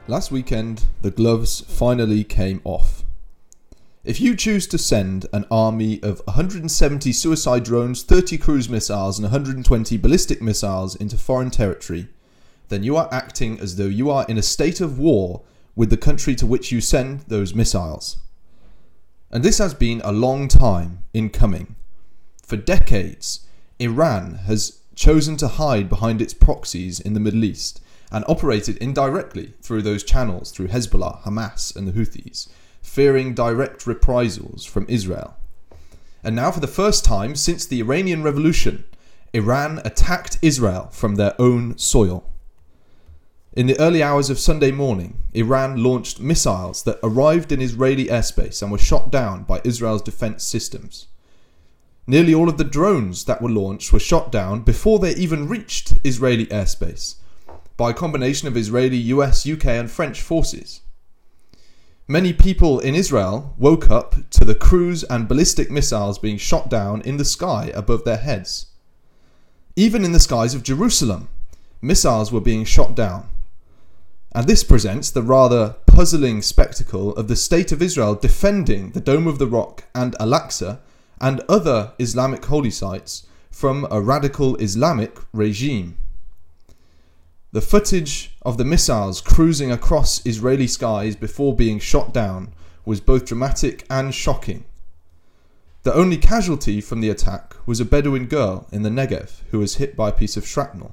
Last weekend, the gloves finally came off. If you choose to send an army of 170 suicide drones, 30 cruise missiles and 120 ballistic missiles into foreign territory, then you are acting as though you are in a state of war with the country to which you send those missiles. And this has been a long time in coming. For decades, Iran has chosen to hide behind its proxies in the Middle East and operated indirectly through those channels, through Hezbollah, Hamas and the Houthis, fearing direct reprisals from Israel. And now, for the first time since the Iranian Revolution, Iran attacked Israel from their own soil. In the early hours of Sunday morning, Iran launched missiles that arrived in Israeli airspace and were shot down by Israel's defense systems. Nearly all of the drones that were launched were shot down before they even reached Israeli airspace, by a combination of Israeli, US, UK and French forces. Many people in Israel woke up to the cruise and ballistic missiles being shot down in the sky above their heads. Even in the skies of Jerusalem, missiles were being shot down. And this presents the rather puzzling spectacle of the State of Israel defending the Dome of the Rock and Al-Aqsa and other Islamic holy sites from a radical Islamic regime. The footage of the missiles cruising across Israeli skies before being shot down was both dramatic and shocking. The only casualty from the attack was a Bedouin girl in the Negev who was hit by a piece of shrapnel.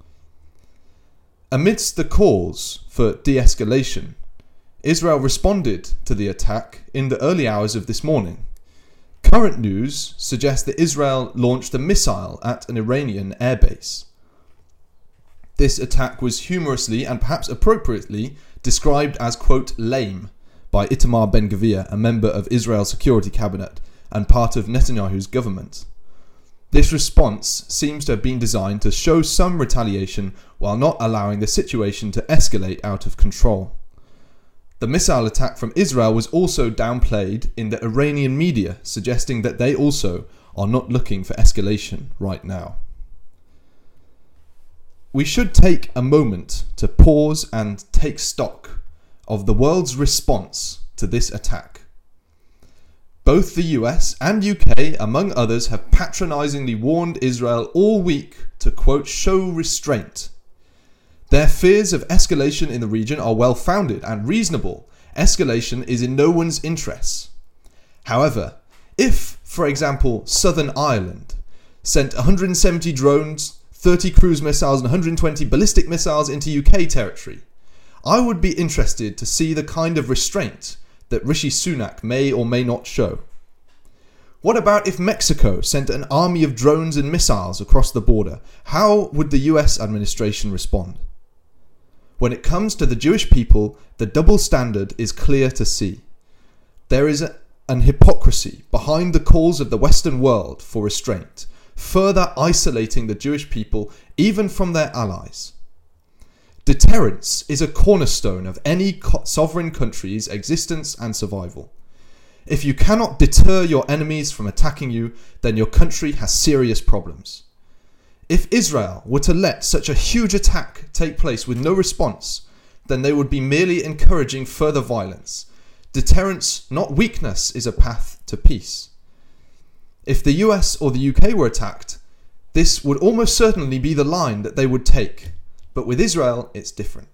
Amidst the calls for de-escalation, Israel responded to the attack in the early hours of this morning. Current news suggests that Israel launched a missile at an Iranian airbase. This attack was humorously and perhaps appropriately described as, quote, lame by Itamar Ben-Gvir, a member of Israel's security cabinet and part of Netanyahu's government. This response seems to have been designed to show some retaliation while not allowing the situation to escalate out of control. The missile attack from Israel was also downplayed in the Iranian media, suggesting that they also are not looking for escalation right now. We should take a moment to pause and take stock of the world's response to this attack. Both the US and UK, among others, have patronisingly warned Israel all week to, quote, show restraint. Their fears of escalation in the region are well-founded and reasonable. Escalation is in no one's interests. However, if, for example, Southern Ireland sent 170 drones, 30 cruise missiles and 120 ballistic missiles into UK territory, I would be interested to see the kind of restraint that Rishi Sunak may or may not show. What about if Mexico sent an army of drones and missiles across the border? How would the US administration respond? When it comes to the Jewish people, the double standard is clear to see. There is an hypocrisy behind the calls of the Western world for restraint, further isolating the Jewish people even from their allies. Deterrence is a cornerstone of any sovereign country's existence and survival. If you cannot deter your enemies from attacking you, then your country has serious problems. If Israel were to let such a huge attack take place with no response, then they would be merely encouraging further violence. Deterrence, not weakness, is a path to peace. If the US or the UK were attacked, this would almost certainly be the line that they would take. But with Israel, it's different.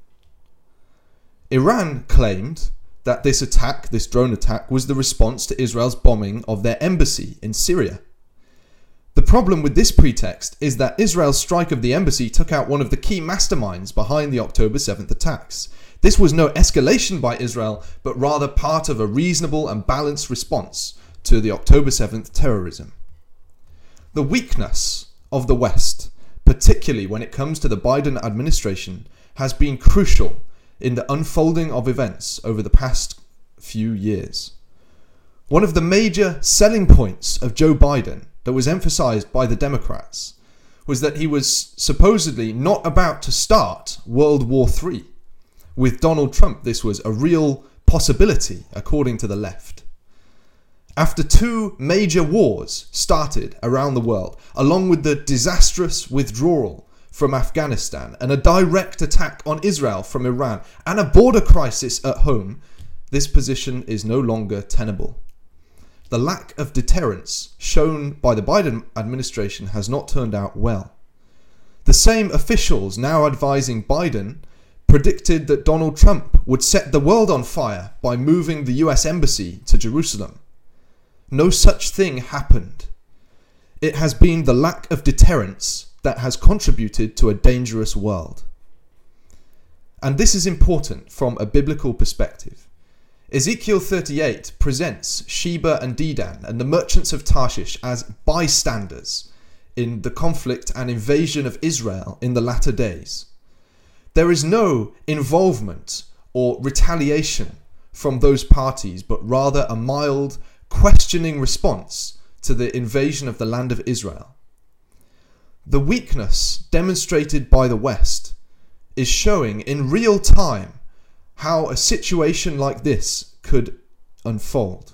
Iran claimed that this attack, this drone attack, was the response to Israel's bombing of their embassy in Syria. The problem with this pretext is that Israel's strike of the embassy took out one of the key masterminds behind the October 7th attacks. This was no escalation by Israel, but rather part of a reasonable and balanced response to the October 7th terrorism. The weakness of the West, particularly when it comes to the Biden administration, has been crucial in the unfolding of events over the past few years. One of the major selling points of Joe Biden that was emphasized by the Democrats was that he was supposedly not about to start World War III. With Donald Trump, this was a real possibility, according to the left. After two major wars started around the world, along with the disastrous withdrawal from Afghanistan and a direct attack on Israel from Iran and a border crisis at home, this position is no longer tenable. The lack of deterrence shown by the Biden administration has not turned out well. The same officials now advising Biden predicted that Donald Trump would set the world on fire by moving the US embassy to Jerusalem. No such thing happened. It has been the lack of deterrence that has contributed to a dangerous world. And this is important from a biblical perspective. Ezekiel 38 presents Sheba and Dedan and the merchants of Tarshish as bystanders in the conflict and invasion of Israel in the latter days. There is no involvement or retaliation from those parties, but rather a mild, questioning response to the invasion of the land of Israel. The weakness demonstrated by the West is showing in real time how a situation like this could unfold.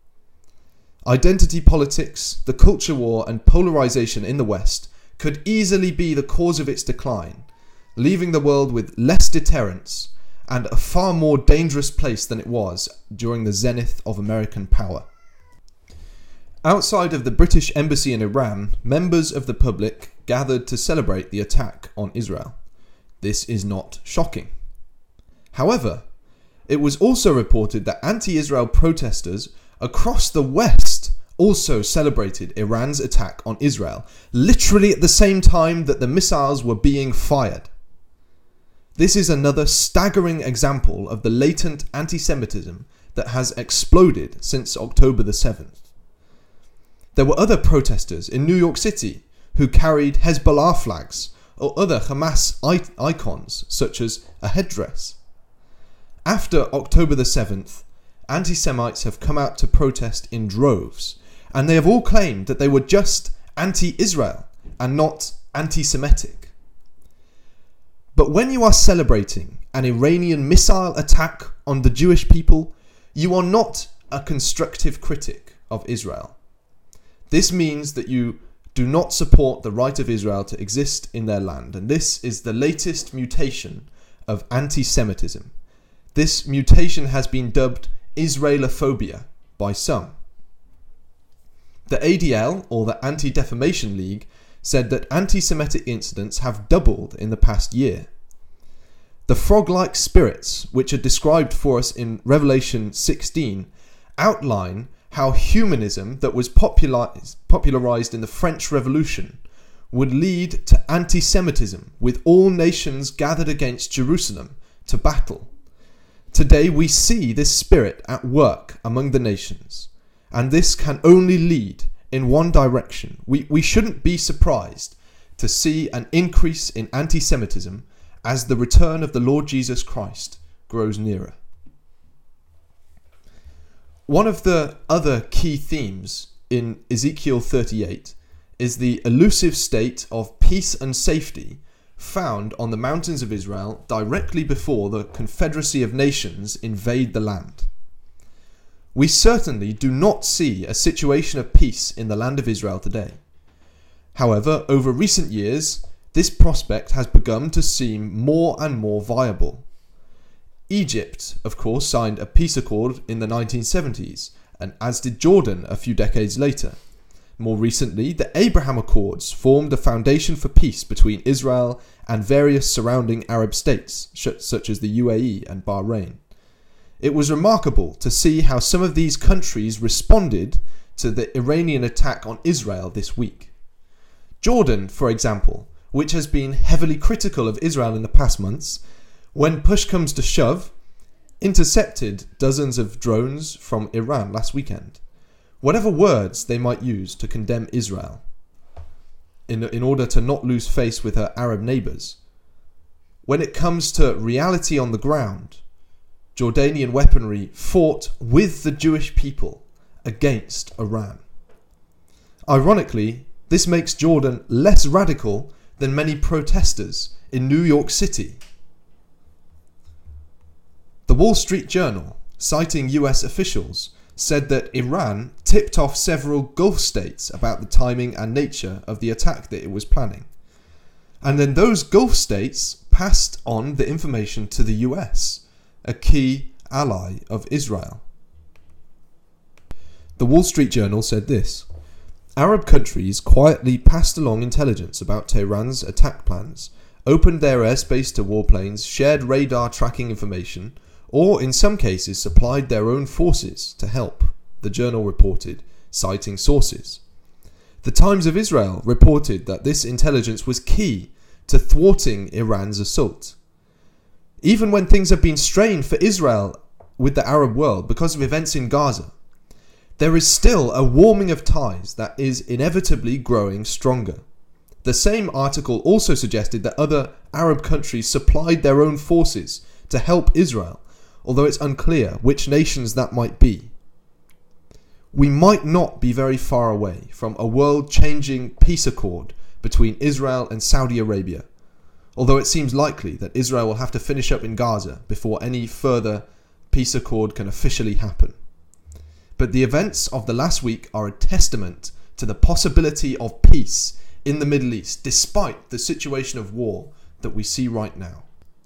Identity politics, the culture war, and polarization in the West could easily be the cause of its decline, leaving the world with less deterrence and a far more dangerous place than it was during the zenith of American power. Outside of the British embassy in Iran, members of the public gathered to celebrate the attack on Israel. This is not shocking. However, it was also reported that anti-Israel protesters across the West also celebrated Iran's attack on Israel, literally at the same time that the missiles were being fired. This is another staggering example of the latent anti-Semitism that has exploded since October the 7th. There were other protesters in New York City who carried Hezbollah flags or other Hamas icons such as a headdress. After October the 7th, anti-Semites have come out to protest in droves, and they have all claimed that they were just anti-Israel and not anti-Semitic. But when you are celebrating an Iranian missile attack on the Jewish people, you are not a constructive critic of Israel. This means that you do not support the right of Israel to exist in their land, and this is the latest mutation of anti-Semitism. This mutation has been dubbed Israelophobia by some. The ADL, or the Anti-Defamation League, said that anti-Semitic incidents have doubled in the past year. The frog-like spirits, which are described for us in Revelation 16, outline how humanism that was popularized in the French Revolution would lead to anti-Semitism, with all nations gathered against Jerusalem to battle. Today we see this spirit at work among the nations, and this can only lead in one direction. We shouldn't be surprised to see an increase in anti-Semitism as the return of the Lord Jesus Christ grows nearer. One of the other key themes in Ezekiel 38 is the elusive state of peace and safety found on the mountains of Israel directly before the Confederacy of Nations invade the land. We certainly do not see a situation of peace in the land of Israel today. However, over recent years, this prospect has begun to seem more and more viable. Egypt, of course, signed a peace accord in the 1970s, and as did Jordan a few decades later. More recently, the Abraham Accords formed a foundation for peace between Israel and various surrounding Arab states, such as the UAE and Bahrain. It was remarkable to see how some of these countries responded to the Iranian attack on Israel this week. Jordan, for example, which has been heavily critical of Israel in the past months, when push comes to shove, intercepted dozens of drones from Iran last weekend. Whatever words they might use to condemn Israel, in order to not lose face with her Arab neighbours. When it comes to reality on the ground, Jordanian weaponry fought with the Jewish people against Iran. Ironically, this makes Jordan less radical than many protesters in New York City. The Wall Street Journal, citing US officials, said that Iran tipped off several Gulf states about the timing and nature of the attack that it was planning. And then those Gulf states passed on the information to the US, a key ally of Israel. The Wall Street Journal said this: Arab countries quietly passed along intelligence about Tehran's attack plans, opened their airspace to warplanes, shared radar tracking information, or in some cases supplied their own forces to help, the journal reported, citing sources. The Times of Israel reported that this intelligence was key to thwarting Iran's assault. Even when things have been strained for Israel with the Arab world because of events in Gaza, there is still a warming of ties that is inevitably growing stronger. The same article also suggested that other Arab countries supplied their own forces to help Israel, although it's unclear which nations that might be. We might not be very far away from a world-changing peace accord between Israel and Saudi Arabia, although it seems likely that Israel will have to finish up in Gaza before any further peace accord can officially happen. But the events of the last week are a testament to the possibility of peace in the Middle East, despite the situation of war that we see right now.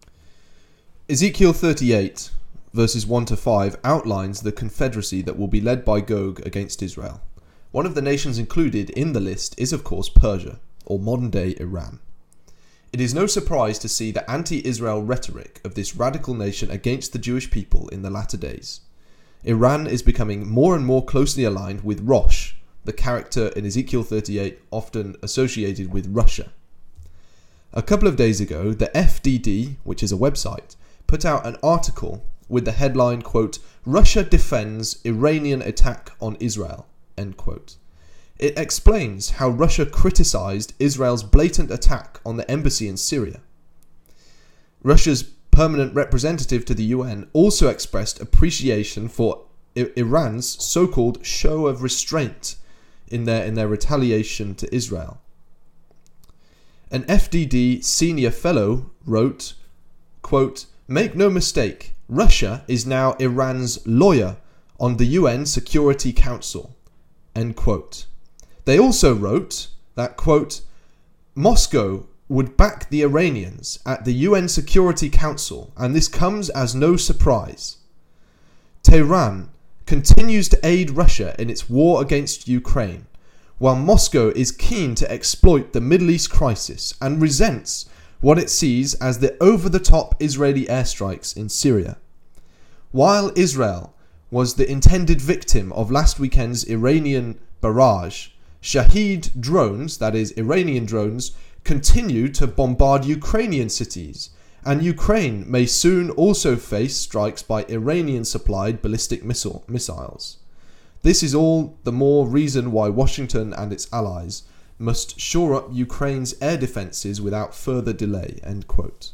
Ezekiel 38, verses 1 to 5, outlines the confederacy that will be led by Gog against Israel. One of the nations included in the list is, of course, Persia, or modern-day Iran. It is no surprise to see the anti-Israel rhetoric of this radical nation against the Jewish people in the latter days. Iran is becoming more and more closely aligned with Rosh, the character in Ezekiel 38 often associated with Russia. A couple of days ago, the FDD, which is a website, put out an article with the headline, quote, "Russia defends Iranian attack on Israel," end quote. It explains how Russia criticized Israel's blatant attack on the embassy in Syria. Russia's permanent representative to the UN also expressed appreciation for Iran's so-called show of restraint in their retaliation to Israel. An FDD senior fellow wrote, quote, "Make no mistake, Russia is now Iran's lawyer on the UN Security Council," end quote. They also wrote that, quote, "Moscow would back the Iranians at the UN Security Council, and this comes as no surprise. Tehran continues to aid Russia in its war against Ukraine, while Moscow is keen to exploit the Middle East crisis and resents what it sees as the over-the-top Israeli airstrikes in Syria. While Israel was the intended victim of last weekend's Iranian barrage, Shahed drones, that is Iranian drones, continue to bombard Ukrainian cities, and Ukraine may soon also face strikes by Iranian-supplied ballistic missiles. This is all the more reason why Washington and its allies must shore up Ukraine's air defences without further delay," end quote.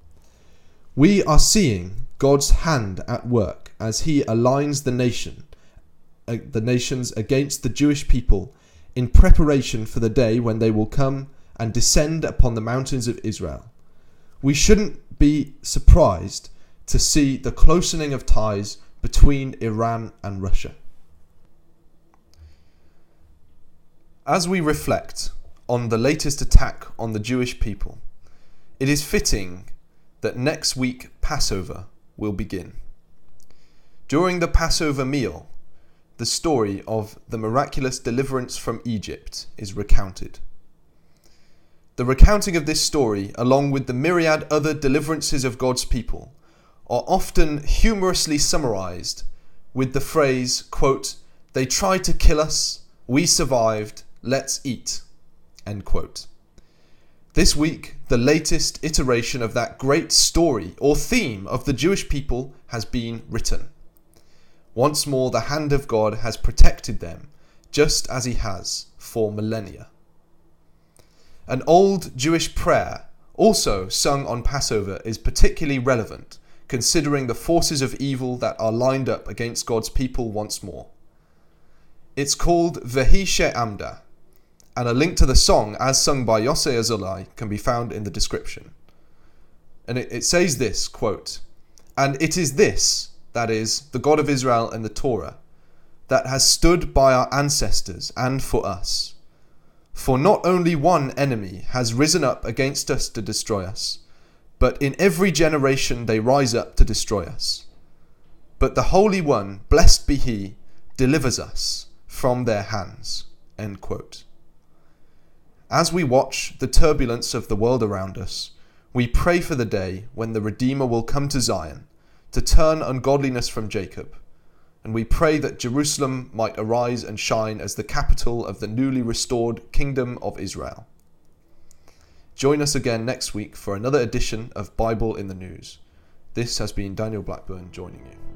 We are seeing God's hand at work as he aligns the nations against the Jewish people in preparation for the day when they will come and descend upon the mountains of Israel. We shouldn't be surprised to see the closening of ties between Iran and Russia. As we reflect on the latest attack on the Jewish people, it is fitting that next week Passover will begin. During the Passover meal, the story of the miraculous deliverance from Egypt is recounted. The recounting of this story, along with the myriad other deliverances of God's people, are often humorously summarized with the phrase, quote, "They tried to kill us, we survived, let's eat," end quote. This week, the latest iteration of that great story or theme of the Jewish people has been written. Once more, the hand of God has protected them, just as he has for millennia. An old Jewish prayer, also sung on Passover, is particularly relevant, considering the forces of evil that are lined up against God's people once more. It's called Vehi She'amda, and a link to the song, as sung by Yosei Azulai, can be found in the description. And it says this, quote, "And it is this," that is, the God of Israel and the Torah, "that has stood by our ancestors and for us. For not only one enemy has risen up against us to destroy us, but in every generation they rise up to destroy us. But the Holy One, blessed be He, delivers us from their hands." End quote. As we watch the turbulence of the world around us, we pray for the day when the Redeemer will come to Zion to turn ungodliness from Jacob, and we pray that Jerusalem might arise and shine as the capital of the newly restored Kingdom of Israel. Join us again next week for another edition of Bible in the News. This has been Daniel Blackburn joining you.